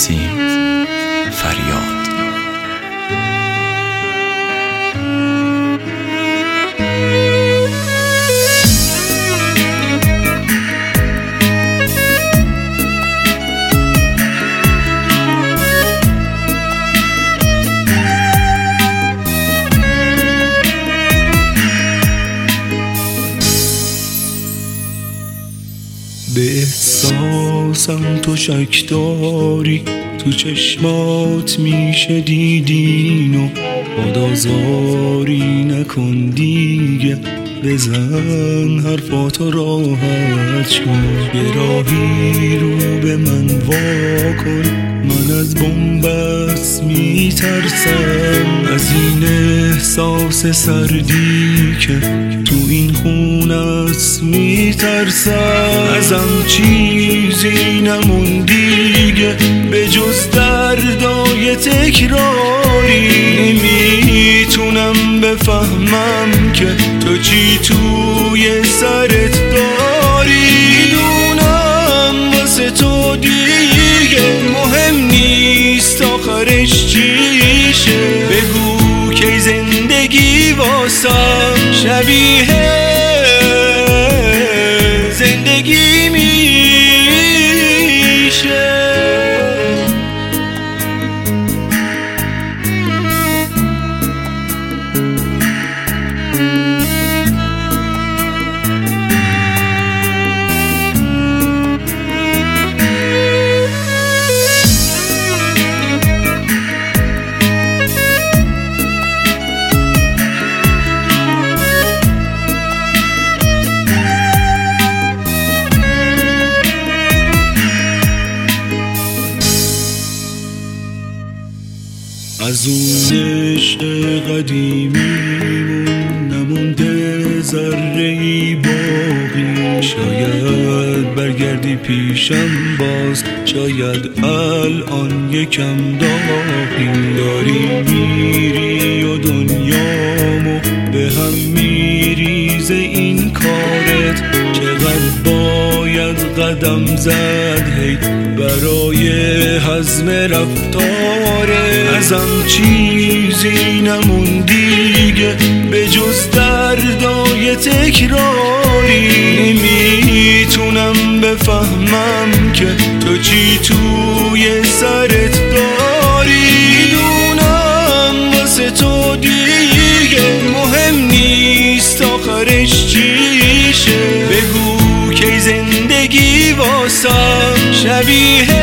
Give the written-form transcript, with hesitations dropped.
نسیم فریاد. به احساسم تو شک داری، تو چشمات میشه دیدین و بادازاری نکن دیگه، بزن حرفاتو راحت کن، یه راهی رو به من واکن، من از بن‌بست میترسم، از این احساس سردی که تو این خونه است میترسم، ازم چیزی نمون دیگه به جز دردای تکراری، نمیتونم بفهمم که تو چی توی سرت داری، میدونم واسه تو دیگه مهم نیست آخرش چیشه، بگو که زندگی واسم شبیه زندگی میشه. از اون عشق قدیمیمون نمونده ذره‌ای باقی، شاید برگردی پیشم باز، شاید الان یکم داغی، داری میری و دنیامو به هم میریزه این کارت، چقدر باید قدم زد هی برای هضم رفتاره، ازم چیزی نمون دیگه به جز دردای تکراری، نمیتونم بفهمم که تو چی توی سرت داری، میدونم واسه تو دیگه مهم نیست آخرش چیشه، بگو که زندگی واسم شبیه